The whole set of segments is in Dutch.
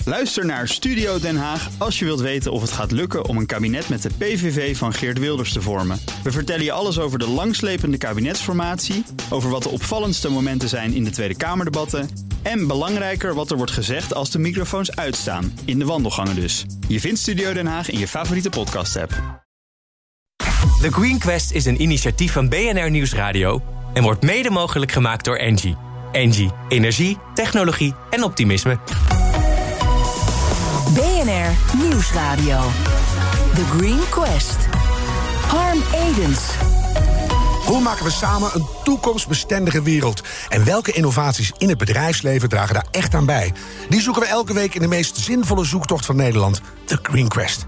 Luister naar Studio Den Haag als je wilt weten of het gaat lukken om een kabinet met de PVV van Geert Wilders te vormen. We vertellen je alles over de langslepende kabinetsformatie, over wat de opvallendste momenten zijn in de Tweede Kamerdebatten en belangrijker wat er wordt gezegd als de microfoons uitstaan, in de wandelgangen dus. Je vindt Studio Den Haag in je favoriete podcast-app. The Green Quest is een initiatief van BNR Nieuwsradio en wordt mede mogelijk gemaakt door Engie. Engie, energie, technologie en optimisme. BNR Nieuwsradio. The Green Quest. Harm Edens. Hoe maken we samen een toekomstbestendige wereld? En welke innovaties in het bedrijfsleven dragen daar echt aan bij? Die zoeken we elke week in de meest zinvolle zoektocht van Nederland, The Green Quest.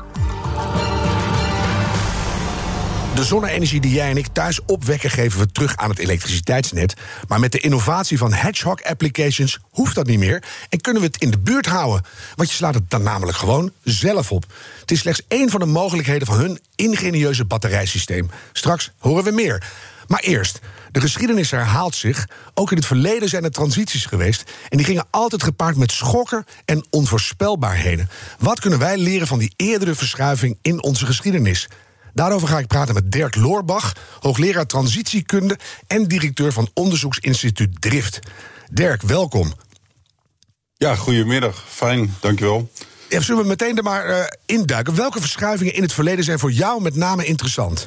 De zonne-energie die jij en ik thuis opwekken geven we terug aan het elektriciteitsnet. Maar met de innovatie van Hedgehog Applications hoeft dat niet meer en kunnen we het in de buurt houden. Want je slaat het dan namelijk gewoon zelf op. Het is slechts één van de mogelijkheden van hun ingenieuze batterijsysteem. Straks horen we meer. Maar eerst, de geschiedenis herhaalt zich. Ook in het verleden zijn er transities geweest. En die gingen altijd gepaard met schokken en onvoorspelbaarheden. Wat kunnen wij leren van die eerdere verschuiving in onze geschiedenis? Daarover ga ik praten met Dirk Loorbach, hoogleraar transitiekunde en directeur van onderzoeksinstituut Drift. Dirk, welkom. Ja, goedemiddag. Fijn, dankjewel. Ja, zullen we meteen er maar induiken? Welke verschuivingen in het verleden zijn voor jou met name interessant?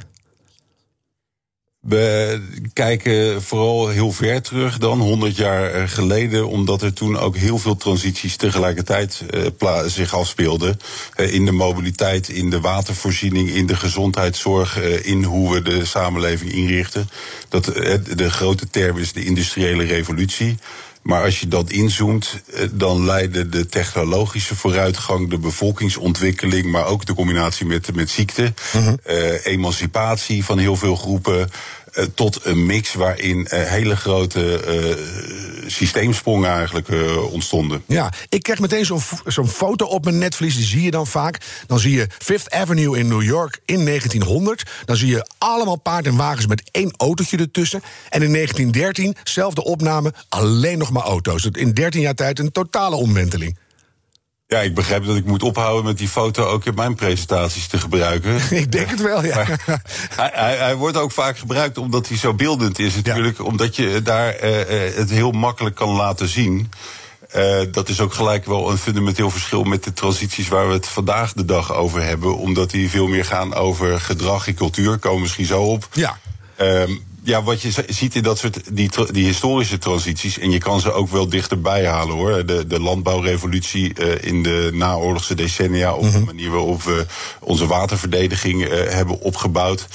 We kijken vooral heel ver terug dan, 100 jaar geleden, omdat er toen ook heel veel transities tegelijkertijd zich afspeelden. In de mobiliteit, in de watervoorziening, in de gezondheidszorg, in hoe we de samenleving inrichten. De grote term is de industriële revolutie. Maar als je dat inzoomt, dan leidde de technologische vooruitgang, de bevolkingsontwikkeling, maar ook de combinatie met ziekte, emancipatie van heel veel groepen, tot een mix waarin hele grote systeemsprongen eigenlijk ontstonden. Ja, ik krijg meteen zo'n foto op mijn netvlies, die zie je dan vaak. Dan zie je Fifth Avenue in New York in 1900. Dan zie je allemaal paard en wagens met één autootje ertussen. En in 1913, zelfde opname, alleen nog maar auto's. In 13 jaar tijd een totale omwenteling. Ja, ik begrijp dat ik moet ophouden met die foto ook in mijn presentaties te gebruiken. Ik denk het wel, ja. Hij wordt ook vaak gebruikt omdat hij zo beeldend is natuurlijk. Ja. Omdat je daar het heel makkelijk kan laten zien. Dat is ook gelijk wel een fundamenteel verschil met de transities waar we het vandaag de dag over hebben. Omdat die veel meer gaan over gedrag en cultuur. Komen we misschien zo op. Ja. Ja, wat je ziet in dat soort die historische transities, en je kan ze ook wel dichterbij halen hoor. De landbouwrevolutie in de naoorlogse decennia, op de manier waarop we onze waterverdediging hebben opgebouwd.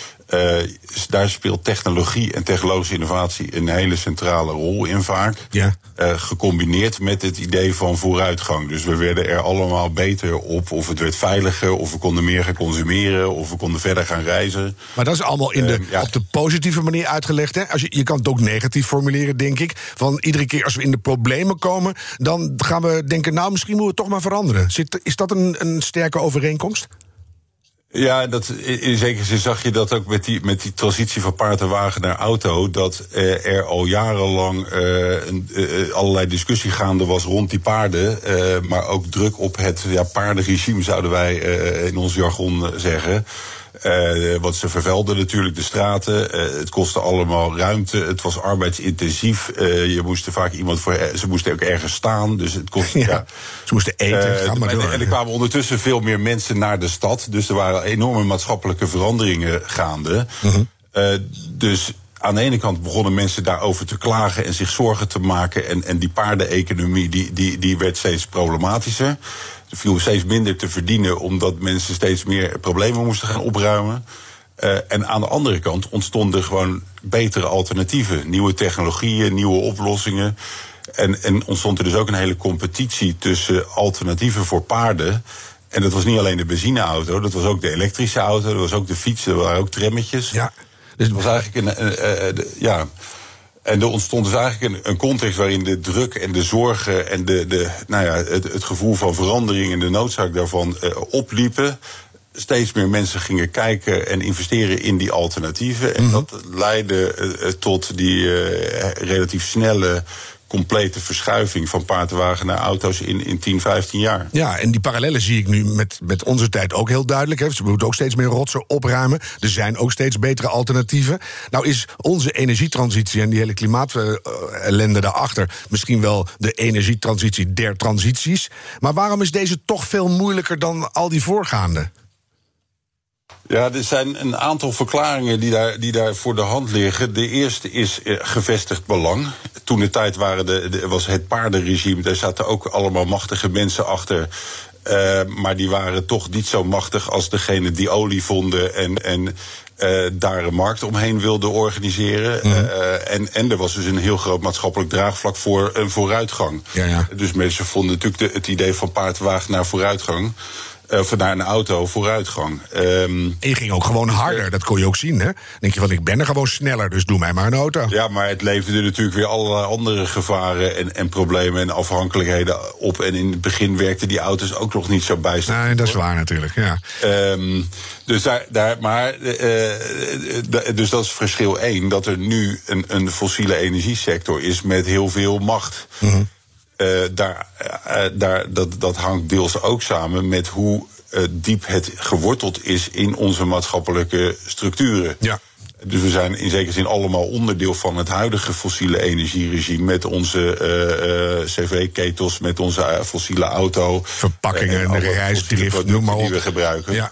Daar speelt technologie en technologische innovatie een hele centrale rol in vaak. Ja. Gecombineerd met het idee van vooruitgang. Dus we werden er allemaal beter op, of het werd veiliger, of we konden meer gaan consumeren, of we konden verder gaan reizen. Maar dat is allemaal op de positieve manier uitgelegd. Hè? Je kan het ook negatief formuleren, denk ik. Van iedere keer als we in de problemen komen, dan gaan we denken, nou, misschien moeten we het toch maar veranderen. Is dat een sterke overeenkomst? Ja, in zekere zin zag je dat ook met die transitie van paard en wagen naar auto, dat er al jarenlang allerlei discussie gaande was rond die paarden, maar ook druk op het paardenregime, zouden wij in ons jargon zeggen. Want ze vervuilden natuurlijk de straten. Het kostte allemaal ruimte. Het was arbeidsintensief. Je moest er vaak ze moesten ook ergens staan. Dus het kostte. Ja. Ze moesten eten. En er kwamen ondertussen veel meer mensen naar de stad. Dus er waren enorme maatschappelijke veranderingen gaande. Dus aan de ene kant begonnen mensen daarover te klagen en zich zorgen te maken. En die paardeneconomie die werd steeds problematischer. Er viel steeds minder te verdienen, omdat mensen steeds meer problemen moesten gaan opruimen. En aan de andere kant ontstonden gewoon betere alternatieven. Nieuwe technologieën, nieuwe oplossingen. En ontstond er dus ook een hele competitie tussen alternatieven voor paarden. En dat was niet alleen de benzineauto, dat was ook de elektrische auto, dat was ook de fiets, er waren ook trammetjes. Ja. Dus het was eigenlijk En er ontstond dus eigenlijk een context waarin de druk en de zorgen en het gevoel van verandering en de noodzaak daarvan opliepen. Steeds meer mensen gingen kijken en investeren in die alternatieven. En dat leidde tot die relatief snelle complete verschuiving van paardenwagen naar auto's in 10, 15 jaar. Ja, en die parallellen zie ik nu met onze tijd ook heel duidelijk. Hè. Ze moeten ook steeds meer rotsen opruimen. Er zijn ook steeds betere alternatieven. Nou is onze energietransitie en die hele klimaatellende daarachter misschien wel de energietransitie der transities. Maar waarom is deze toch veel moeilijker dan al die voorgaande? Ja, er zijn een aantal verklaringen die daar voor de hand liggen. De eerste is gevestigd belang. Toen de tijd was het paardenregime, daar zaten ook allemaal machtige mensen achter. Maar die waren toch niet zo machtig als degene die olie vonden en daar een markt omheen wilden organiseren. En er was dus een heel groot maatschappelijk draagvlak voor een vooruitgang. Ja. Dus mensen vonden natuurlijk het idee van paardwagen naar vooruitgang. Of naar een auto, vooruitgang. En je ging ook gewoon harder, dat kon je ook zien, hè? Dan denk je van, ik ben er gewoon sneller, dus doe mij maar een auto. Ja, maar het leverde natuurlijk weer allerlei andere gevaren en problemen en afhankelijkheden op. En in het begin werkten die auto's ook nog niet zo bijstand. Nee, dat is waar natuurlijk, ja. Dus dat is verschil 1, dat er nu een fossiele energiesector is met heel veel macht. Mm-hmm. Dat hangt deels ook samen met hoe diep het geworteld is in onze maatschappelijke structuren. Ja. Dus we zijn in zekere zin allemaal onderdeel van het huidige fossiele energieregime met onze cv-ketels, met onze fossiele auto. Verpakkingen en de reisdrift, noem maar op. Die we gebruiken. Ja.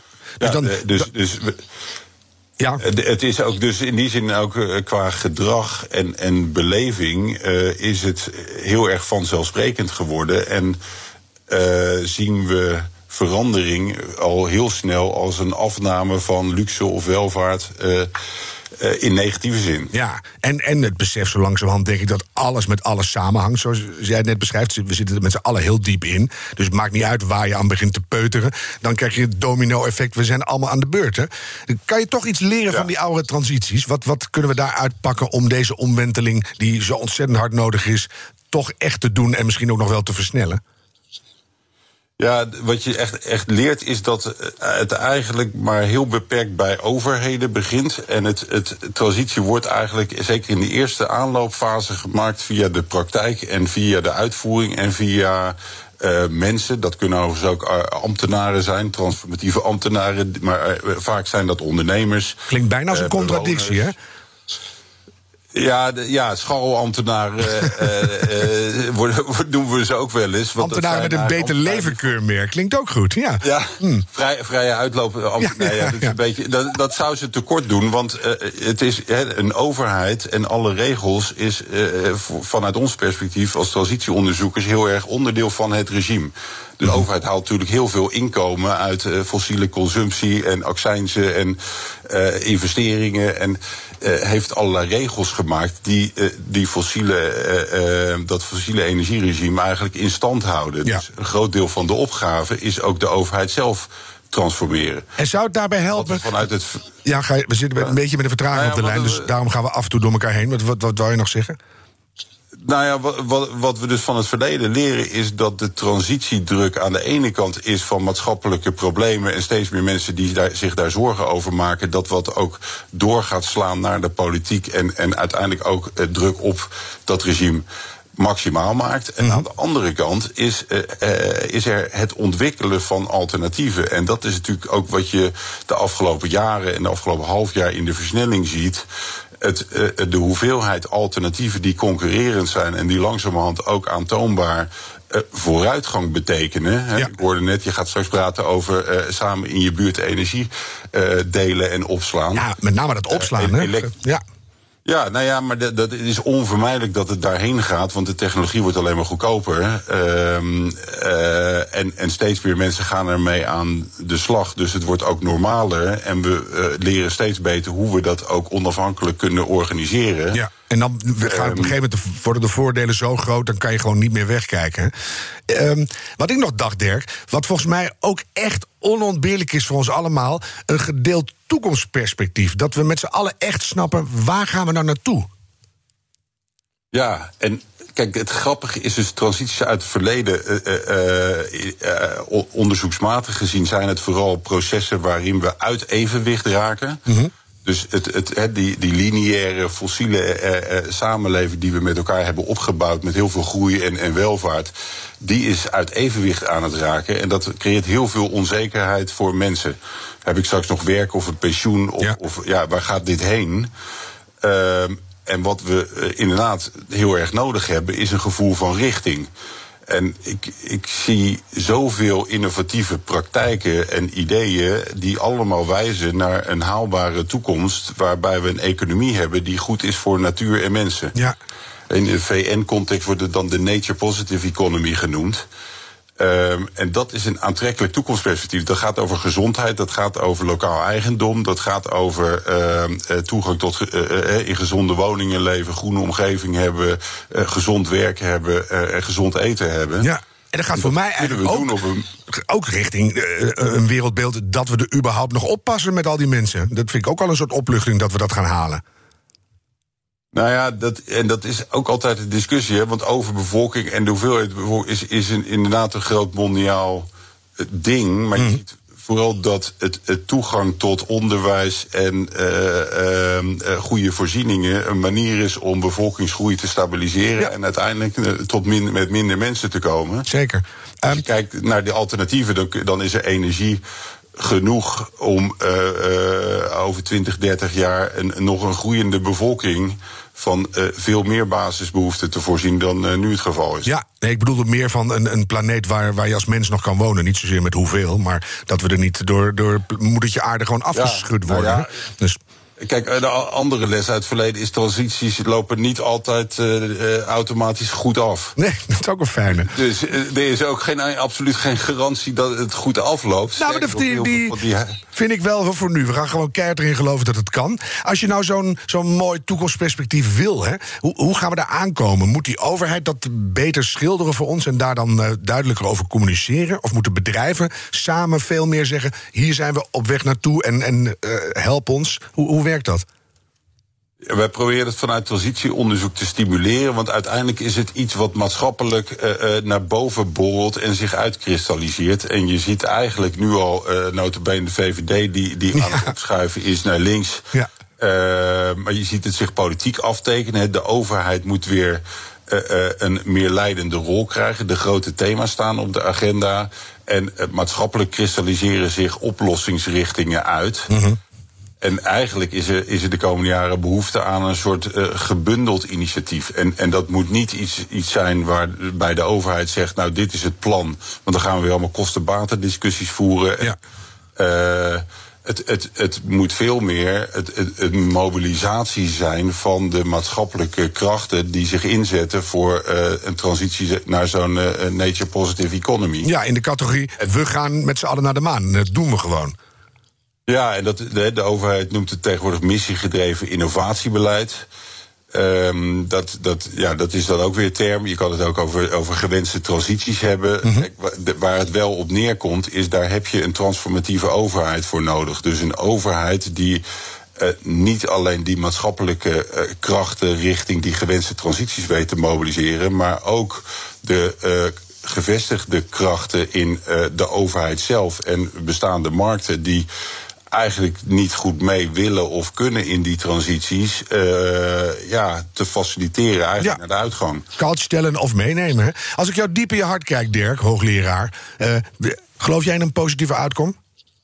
Ja, het is ook dus in die zin ook qua gedrag en beleving is het heel erg vanzelfsprekend geworden. En zien we verandering al heel snel als een afname van luxe of welvaart in negatieve zin. Ja, en het besef zo langzamerhand denk ik dat alles met alles samenhangt. Zoals jij het net beschrijft, we zitten er met z'n allen heel diep in. Dus het maakt niet uit waar je aan begint te peuteren. Dan krijg je het domino-effect, we zijn allemaal aan de beurt. Hè? Kan je toch iets leren van die oude transities? Wat kunnen we daar uitpakken om deze omwenteling, die zo ontzettend hard nodig is, toch echt te doen en misschien ook nog wel te versnellen? Ja, wat je echt leert is dat het eigenlijk maar heel beperkt bij overheden begint. En het transitie wordt eigenlijk, zeker in de eerste aanloopfase, gemaakt via de praktijk en via de uitvoering en via mensen. Dat kunnen overigens ook ambtenaren zijn, transformatieve ambtenaren, maar vaak zijn dat ondernemers. Klinkt bijna als een contradictie, hè? Ja, scharrelambtenaren doen we ze ook wel eens. Ambtenaren met een beter levenkeurmerk klinkt ook goed, ja. Ja, vrije uitloopambtenaren. Ja, een beetje, dat zou ze tekort doen, want het is een overheid en alle regels is vanuit ons perspectief als transitieonderzoekers heel erg onderdeel van het regime. De overheid haalt natuurlijk heel veel inkomen uit fossiele consumptie en accijnzen en investeringen en heeft allerlei regels gemaakt die dat fossiele energieregime eigenlijk in stand houden. Ja. Dus een groot deel van de opgave is ook de overheid zelf transformeren. En zou het daarbij helpen? We zitten een beetje met een vertraging op de lijn, dus daarom gaan we af en toe door elkaar heen. Wat wou je nog zeggen? Nou ja, wat we dus van het verleden leren is dat de transitiedruk aan de ene kant is van maatschappelijke problemen en steeds meer mensen die zich daar zorgen over maken, dat wat ook door gaat slaan naar de politiek en uiteindelijk ook druk op dat regime maximaal maakt. En aan de andere kant is er het ontwikkelen van alternatieven. En dat is natuurlijk ook wat je de afgelopen jaren en de afgelopen half jaar in de versnelling ziet. De hoeveelheid alternatieven die concurrerend zijn en die langzamerhand ook aantoonbaar vooruitgang betekenen. Ja. Ik hoorde net, je gaat straks praten over samen in je buurt energie delen en opslaan. Ja, met name dat opslaan. Ja, nou ja, maar dat is onvermijdelijk dat het daarheen gaat, want de technologie wordt alleen maar goedkoper. En steeds meer mensen gaan ermee aan de slag, dus het wordt ook normaler. En we leren steeds beter hoe we dat ook onafhankelijk kunnen organiseren. Ja. En dan gaan op een gegeven moment worden de voordelen zo groot, dan kan je gewoon niet meer wegkijken. Wat ik nog dacht, Dirk, wat volgens mij ook echt onontbeerlijk is voor ons allemaal, een gedeeld toekomstperspectief. Dat we met z'n allen echt snappen, waar gaan we nou naartoe? Ja, en kijk, het grappige is dus transities uit het verleden. Onderzoeksmatig gezien zijn het vooral processen waarin we uit evenwicht raken. Mm-hmm. Dus die lineaire, fossiele samenleving die we met elkaar hebben opgebouwd met heel veel groei en welvaart, die is uit evenwicht aan het raken. En dat creëert heel veel onzekerheid voor mensen. Heb ik straks nog werk of een pensioen? Of waar gaat dit heen? En wat we inderdaad heel erg nodig hebben, is een gevoel van richting. En ik zie zoveel innovatieve praktijken en ideeën die allemaal wijzen naar een haalbare toekomst, waarbij we een economie hebben die goed is voor natuur en mensen. Ja. In de VN-context wordt het dan de Nature Positive Economy genoemd. En dat is een aantrekkelijk toekomstperspectief. Dat gaat over gezondheid, dat gaat over lokaal eigendom, dat gaat over toegang tot in gezonde woningen leven, groene omgeving hebben, gezond werk hebben en gezond eten hebben. Ja. En dat gaat voor mij eigenlijk ook richting een wereldbeeld dat we er überhaupt nog oppassen met al die mensen. Dat vind ik ook al een soort opluchting dat we dat gaan halen. Nou ja, dat is ook altijd een discussie, hè? Want overbevolking en de hoeveelheid bevolking is inderdaad een groot mondiaal ding. Maar je ziet vooral dat het toegang tot onderwijs en goede voorzieningen een manier is om bevolkingsgroei te stabiliseren en uiteindelijk met minder mensen te komen. Zeker. Als je kijkt naar de alternatieven, dan is er energie genoeg om over 20, 30 jaar nog een groeiende bevolking van veel meer basisbehoeften te voorzien dan nu het geval is. Ja, nee, ik bedoel het meer van een planeet waar je als mens nog kan wonen. Niet zozeer met hoeveel, maar dat we er niet door moedertje aarde gewoon afgeschud worden. Nou ja. Dus kijk, de andere les uit het verleden is transities lopen niet altijd automatisch goed af. Nee, dat is ook een fijne. Dus er is ook absoluut geen garantie dat het goed afloopt. Nou, maar die vind ik wel voor nu. We gaan gewoon keihard erin geloven dat het kan. Als je nou zo'n mooi toekomstperspectief wil, hè, hoe gaan we daar aankomen? Moet die overheid dat beter schilderen voor ons en daar dan duidelijker over communiceren? Of moeten bedrijven samen veel meer zeggen, hier zijn we op weg naartoe en help ons? Hoe werkt dat? Wij proberen het vanuit transitieonderzoek te stimuleren, want uiteindelijk is het iets wat maatschappelijk naar boven borrelt en zich uitkristalliseert. En je ziet eigenlijk nu al, nota bene de VVD, die aan het opschuiven is naar links. Ja. Maar je ziet het zich politiek aftekenen. De overheid moet weer een meer leidende rol krijgen. De grote thema's staan op de agenda. En maatschappelijk kristalliseren zich oplossingsrichtingen uit. Mm-hmm. En eigenlijk is er de komende jaren behoefte aan een soort gebundeld initiatief. En dat moet niet iets zijn waarbij de overheid zegt, nou, dit is het plan. Want dan gaan we weer allemaal kosten-baten-discussies voeren. Ja. Het moet veel meer het mobilisatie zijn van de maatschappelijke krachten die zich inzetten voor een transitie naar zo'n nature positive economy. Ja, in de categorie, we gaan met z'n allen naar de maan. Dat doen we gewoon. Ja, en de overheid noemt het tegenwoordig missiegedreven innovatiebeleid. Dat is dan ook weer term. Je kan het ook over gewenste transities hebben. Mm-hmm. Waar het wel op neerkomt, is daar heb je een transformatieve overheid voor nodig. Dus een overheid die niet alleen die maatschappelijke krachten richting die gewenste transities weet te mobiliseren, maar ook de gevestigde krachten in de overheid zelf en bestaande markten die eigenlijk niet goed mee willen of kunnen in die transities te faciliteren eigenlijk naar de uitgang. Koud stellen of meenemen. Hè? Als ik jou diep in je hart kijk, Dirk, hoogleraar, geloof jij in een positieve outcome?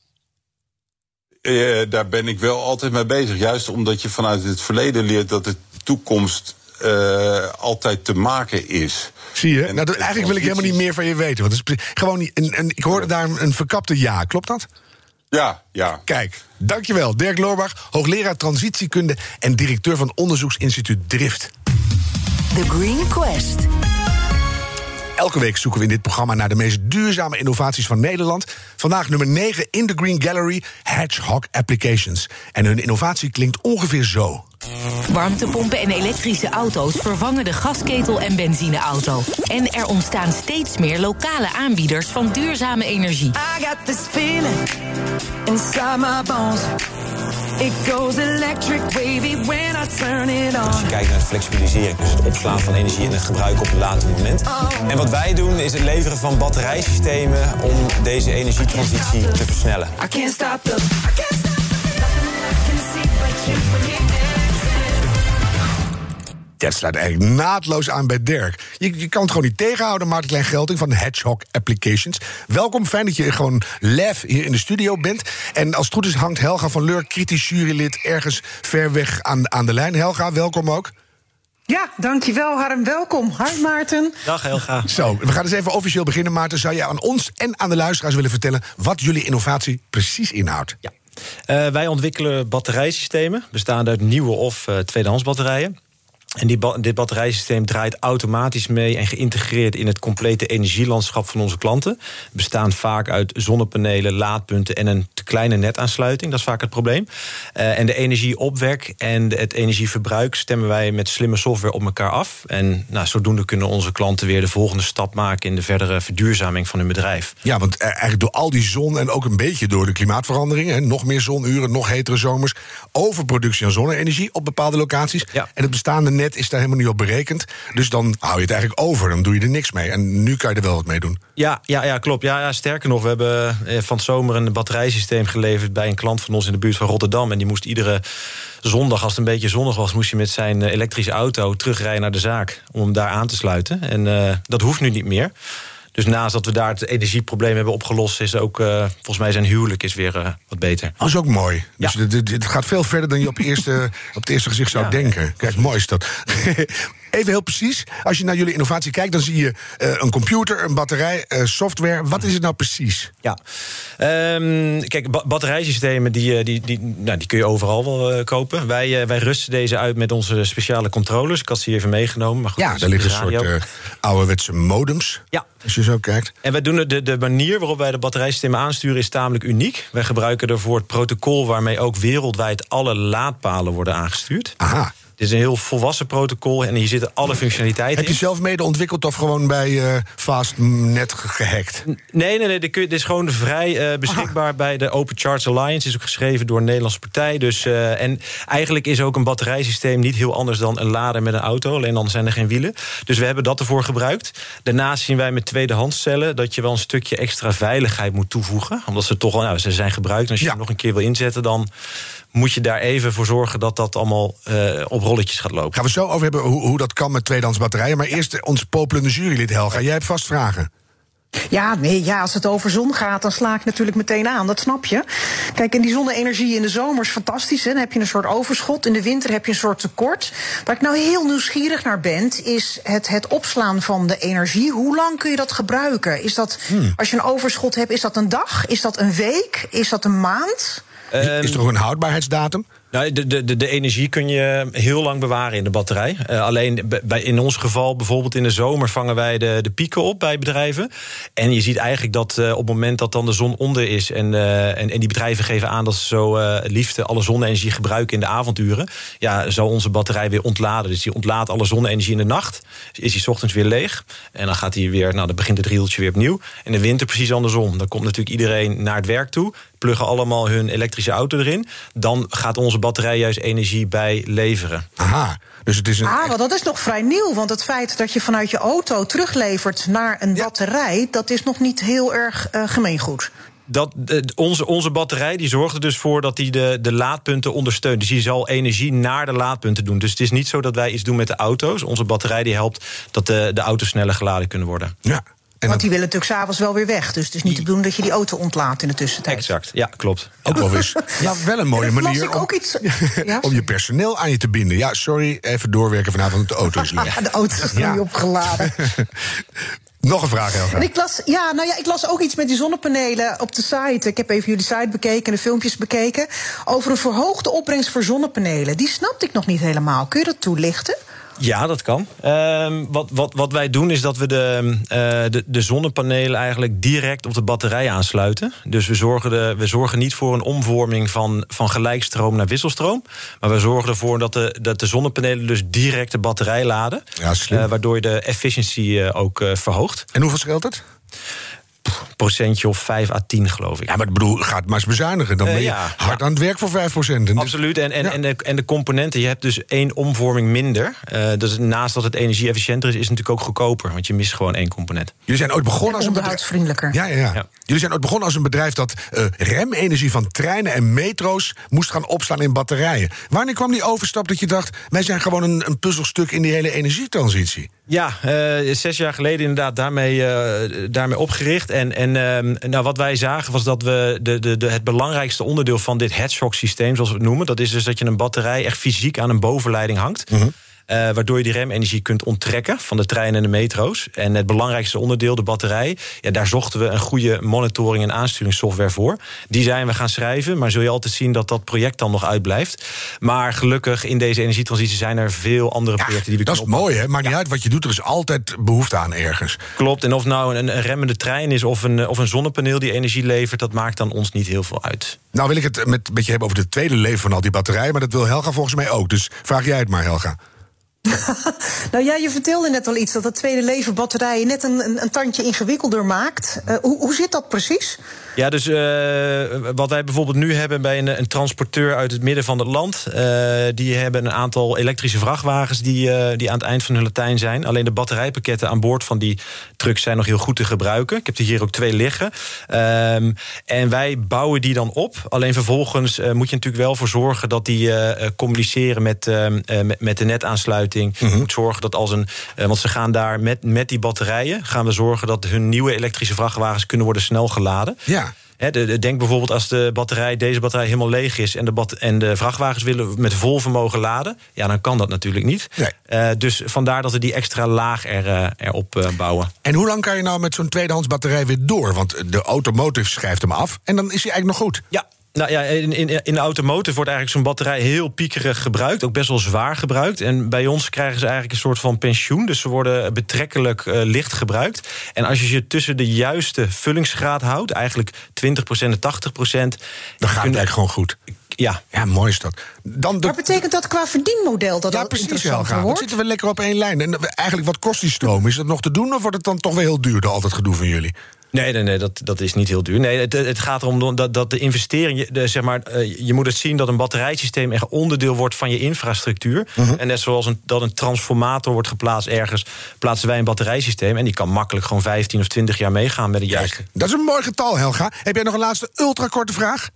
Daar ben ik wel altijd mee bezig. Juist omdat je vanuit het verleden leert dat de toekomst altijd te maken is. Zie je? Nou, eigenlijk wil ik helemaal niet meer van je weten. Want het is gewoon ik hoorde daar een verkapte ja. Klopt dat? Ja. Kijk, dankjewel. Dirk Loorbach, hoogleraar transitiekunde en directeur van onderzoeksinstituut Drift. The Green Quest. Elke week zoeken we in dit programma naar de meest duurzame innovaties van Nederland. Vandaag nummer 9 in de Green Gallery, Hedgehog Applications. En hun innovatie klinkt ongeveer zo. Warmtepompen en elektrische auto's vervangen de gasketel en benzineauto. En er ontstaan steeds meer lokale aanbieders van duurzame energie. I got this feeling inside my bones. It goes electric wavy when I turn it on. Als je kijkt naar de flexibilisering, dus het opslaan van energie en het gebruik op een later moment. En wat wij doen is het leveren van batterijsystemen om deze energietransitie te versnellen. I can't stop the, I can't stop the, nothing I can see but Dat sluit eigenlijk naadloos aan bij Dirk. Je kan het gewoon niet tegenhouden, Maarten Klein-Gelting van Hedgehog Applications. Welkom, fijn dat je gewoon live hier in de studio bent. En als het goed is hangt Helga van Leur, kritisch jurylid, ergens ver weg aan de lijn. Helga, welkom ook. Ja, dankjewel Harm, welkom. Hi Maarten. Dag Helga. Zo, we gaan eens even officieel beginnen. Maarten, zou je aan ons en aan de luisteraars willen vertellen wat jullie innovatie precies inhoudt? Ja. Wij ontwikkelen batterijsystemen, bestaande uit nieuwe of tweedehands batterijen. En dit batterijsysteem draait automatisch mee en geïntegreerd in het complete energielandschap van onze klanten. Bestaan vaak uit zonnepanelen, laadpunten en een te kleine netaansluiting. Dat is vaak het probleem. En de energieopwek en het energieverbruik stemmen wij met slimme software op elkaar af. En zodoende kunnen onze klanten weer de volgende stap maken in de verdere verduurzaming van hun bedrijf. Ja, want eigenlijk door al die zon en ook een beetje door de klimaatverandering, hè, nog meer zonuren, nog hetere zomers, overproductie aan zonne-energie op bepaalde locaties. Ja. En het bestaande net is daar helemaal niet op berekend. Dus dan hou je het eigenlijk over, dan doe je er niks mee. En nu kan je er wel wat mee doen. Ja, klopt. Ja, sterker nog, we hebben van het zomer een batterijsysteem geleverd bij een klant van ons in de buurt van Rotterdam. En die moest iedere zondag, als het een beetje zonnig was, moest je met zijn elektrische auto terugrijden naar de zaak om hem daar aan te sluiten. En dat hoeft nu niet meer. Dus naast dat we daar het energieprobleem hebben opgelost, is ook volgens mij zijn huwelijk is weer wat beter. Dat is ook mooi. Dus het gaat veel verder dan je op het eerste gezicht zou denken. Kijk, mooi is dat. Even heel precies, als je naar jullie innovatie kijkt, dan zie je een computer, een batterij, software. Wat is het nou precies? Ja, kijk, batterijsystemen die kun je overal wel kopen. Wij rusten deze uit met onze speciale controllers. Ik had ze hier even meegenomen. Maar goed, ja, daar liggen een soort ouderwetse modems. Ja. Als je zo kijkt. En wij doen de manier waarop wij de batterijsystemen aansturen is tamelijk uniek. Wij gebruiken ervoor het protocol waarmee ook wereldwijd alle laadpalen worden aangestuurd. Aha. Het is een heel volwassen protocol en hier zitten alle functionaliteiten in. Heb je zelf mede ontwikkeld of gewoon bij Fastnet gehackt? Nee, dit is gewoon vrij beschikbaar bij de Open Charge Alliance. Is ook geschreven door een Nederlandse partij. Dus, en eigenlijk is ook een batterijsysteem niet heel anders dan een lader met een auto. Alleen dan zijn er geen wielen. Dus we hebben dat ervoor gebruikt. Daarnaast zien wij met tweedehands cellen dat je wel een stukje extra veiligheid moet toevoegen. Omdat ze toch al, ze zijn gebruikt. En als je hem nog een keer wil inzetten, dan moet je daar even voor zorgen dat dat allemaal op rolletjes gaat lopen. Gaan we zo over hebben hoe dat kan met tweedehands batterijen. Maar eerst ons popelende jurylid Helga. Jij hebt vast vragen. Ja, als het over zon gaat, dan sla ik natuurlijk meteen aan. Dat snap je. Kijk, en die zonne-energie in de zomer is fantastisch. Hè? Dan heb je een soort overschot. In de winter heb je een soort tekort. Waar ik nou heel nieuwsgierig naar ben, is het opslaan van de energie. Hoe lang kun je dat gebruiken? Is dat, als je een overschot hebt, is dat een dag? Is dat een week? Is dat een maand? Is er ook een houdbaarheidsdatum? Nou, de energie kun je heel lang bewaren in de batterij. Alleen in ons geval, bijvoorbeeld in de zomer, vangen wij de pieken op bij bedrijven. En je ziet eigenlijk dat op het moment dat dan de zon onder is en die bedrijven geven aan dat ze zo het liefste alle zonne-energie gebruiken in de avonduren, ja, zal onze batterij weer ontladen. Dus die ontlaadt alle zonne-energie in de nacht, is die 's ochtends weer leeg. En dan gaat hij weer, dan begint het rieltje weer opnieuw. In de winter precies andersom. Dan komt natuurlijk iedereen naar het werk toe, pluggen allemaal hun elektrische auto erin. Dan gaat onze batterij juist energie bij leveren. Aha, dus het is maar dat is nog vrij nieuw, want het feit dat je vanuit je auto teruglevert naar een batterij, dat is nog niet heel erg gemeengoed. Onze batterij die zorgt er dus voor dat die de laadpunten ondersteunt. Dus die zal energie naar de laadpunten doen. Dus het is niet zo dat wij iets doen met de auto's. Onze batterij die helpt dat de auto's sneller geladen kunnen worden. Ja. Want die willen natuurlijk 's avonds wel weer weg. Dus het is niet te bedoelen dat je die auto ontlaat in de tussentijd. Exact, ja, klopt. Ook wel eens. Ja, wel een mooie manier om je personeel aan je te binden. Ja, sorry, even doorwerken vanavond, de auto is leeg. De auto is niet opgeladen. Nog een vraag, Helga. En ik las ook iets met die zonnepanelen op de site. Ik heb even jullie site bekeken en de filmpjes bekeken. Over een verhoogde opbrengst voor zonnepanelen. Die snapte ik nog niet helemaal. Kun je dat toelichten? Ja, dat kan. Wat wij doen is dat we de zonnepanelen eigenlijk direct op de batterij aansluiten. Dus we zorgen niet voor een omvorming van gelijkstroom naar wisselstroom. Maar we zorgen ervoor dat de zonnepanelen dus direct de batterij laden. Ja, slim. Waardoor je de efficiëntie ook verhoogt. En hoeveel scheelt het? procentje of 5 à 10, geloof ik. Ja, maar ik bedoel, gaat maar eens bezuinigen. Dan ben je hard aan het werk voor 5%. Absoluut. En de componenten, je hebt dus 1 omvorming minder. Dus naast dat het energie-efficiënter is het natuurlijk ook goedkoper. Want je mist gewoon 1 component. Jullie zijn ooit begonnen als een bedrijf. Onderhoudsvriendelijker. Ja. Jullie zijn ooit begonnen als een bedrijf dat remenergie van treinen en metro's moest gaan opslaan in batterijen. Wanneer kwam die overstap dat je dacht, wij zijn gewoon een puzzelstuk in die hele energietransitie? Ja, 6 jaar geleden inderdaad daarmee opgericht. En wat wij zagen was dat we het belangrijkste onderdeel van dit Hedgehog-systeem, zoals we het noemen, dat is dus dat je een batterij echt fysiek aan een bovenleiding hangt. Mm-hmm. Waardoor je die remenergie kunt onttrekken van de treinen en de metro's. En het belangrijkste onderdeel, de batterij, daar zochten we een goede monitoring- en aansturingssoftware voor. Die zijn we gaan schrijven, maar zul je altijd zien dat dat project dan nog uitblijft. Maar gelukkig in deze energietransitie zijn er veel andere projecten die we kunnen oppakken. Dat is mooi, hè? Maakt niet uit wat je doet, er is altijd behoefte aan ergens. Klopt, en of nou een remmende trein is of een zonnepaneel die energie levert, dat maakt dan ons niet heel veel uit. Nou wil ik het een beetje hebben over de tweede leven van al die batterijen, maar dat wil Helga volgens mij ook. Dus vraag jij het maar, Helga. Nou ja, je vertelde net al iets, dat tweede leven batterijen net een tandje ingewikkelder maakt. Hoe zit dat precies? Ja, dus wat wij bijvoorbeeld nu hebben bij een transporteur uit het midden van het land. Die hebben een aantal elektrische vrachtwagens die aan het eind van hun Latijn zijn. Alleen de batterijpakketten aan boord van die trucks zijn nog heel goed te gebruiken. Ik heb er hier ook 2 liggen. En wij bouwen die dan op. Alleen vervolgens moet je natuurlijk wel voor zorgen dat die communiceren met de netaansluiting. Je moet zorgen dat want ze gaan daar met die batterijen, gaan we zorgen dat hun nieuwe elektrische vrachtwagens kunnen worden snel geladen. Ja. Denk bijvoorbeeld als deze batterij helemaal leeg is en de vrachtwagens willen met vol vermogen laden, ja, dan kan dat natuurlijk niet. Nee. Dus vandaar dat we die extra laag erop bouwen. En hoe lang kan je nou met zo'n tweedehands batterij weer door? Want de automotive schrijft hem af en dan is hij eigenlijk nog goed. Ja. Nou ja, in de automotive wordt eigenlijk zo'n batterij heel piekerig gebruikt. Ook best wel zwaar gebruikt. En bij ons krijgen ze eigenlijk een soort van pensioen. Dus ze worden betrekkelijk licht gebruikt. En als je ze tussen de juiste vullingsgraad houdt, eigenlijk 20% en 80%... dan gaat het eigenlijk gewoon goed. Ja, mooi is dat. Maar betekent dat qua verdienmodel dat ook interessanter wordt? Dan zitten we lekker op 1 lijn. En eigenlijk, wat kost die stroom? Is dat nog te doen of wordt het dan toch weer heel duur door al dat gedoe van jullie? Nee, dat is niet heel duur. Nee, het gaat erom dat de investering, je moet het zien dat een batterijsysteem echt onderdeel wordt van je infrastructuur. En net zoals dat een transformator wordt geplaatst ergens, plaatsen wij een batterijsysteem en die kan makkelijk gewoon 15 of 20 jaar meegaan met de juiste. Dat is een mooi getal, Helga. Heb jij nog een laatste ultrakorte vraag?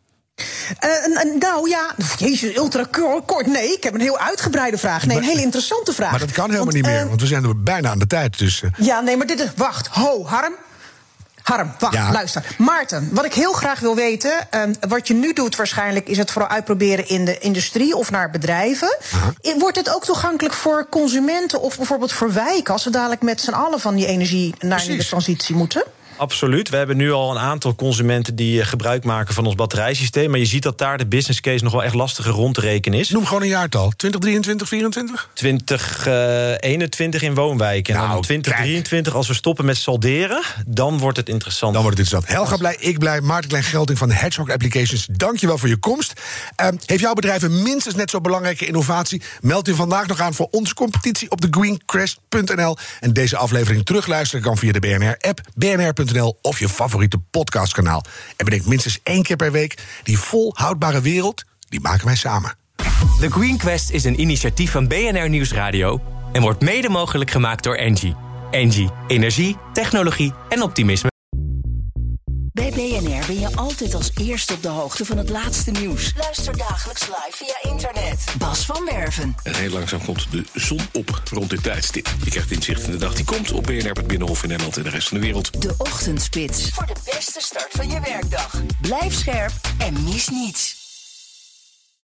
Nou ja, jezus, ultra kort. Nee, ik heb een heel uitgebreide vraag. Nee, een hele interessante vraag. Maar dat kan helemaal niet meer, want we zijn er bijna aan de tijd. Dus, Ja, nee, maar dit is... Wacht, Harm, wacht, luister. Maarten, wat ik heel graag wil weten, wat je nu doet waarschijnlijk is het vooral uitproberen in de industrie of naar bedrijven. Wordt het ook toegankelijk voor consumenten of bijvoorbeeld voor wijken als we dadelijk met z'n allen van die energie naar de transitie moeten? Absoluut. We hebben nu al een aantal consumenten die gebruik maken van ons batterijsysteem. Maar je ziet dat daar de business case nog wel echt lastiger rond te rekenen is. Noem gewoon een jaartal. 2023, 2024? 2021 in woonwijken. En dan 2023, als we stoppen met salderen, dan wordt het interessant. Helga blij, ik blij. Maarten Klein-Gelting van Hedgehog Applications, dankjewel voor je komst. Heeft jouw bedrijf een minstens net zo belangrijke innovatie? Meld u vandaag nog aan voor onze competitie op thegreenquest.nl. En deze aflevering terugluisteren kan via de BNR-app, bnr.nl of je favoriete podcastkanaal. En bedenk minstens 1 keer per week, die volhoudbare wereld, die maken wij samen. The Green Quest is een initiatief van BNR Nieuwsradio en wordt mede mogelijk gemaakt door Engie. Engie, energie, technologie en optimisme. Bij BNR ben je altijd als eerste op de hoogte van het laatste nieuws. Luister dagelijks live via internet. Bas van Werven. En heel langzaam komt de zon op rond dit tijdstip. Je krijgt inzicht in de dag die komt op BNR, het Binnenhof in Nederland en de rest van de wereld. De Ochtendspits. Voor de beste start van je werkdag. Blijf scherp en mis niets.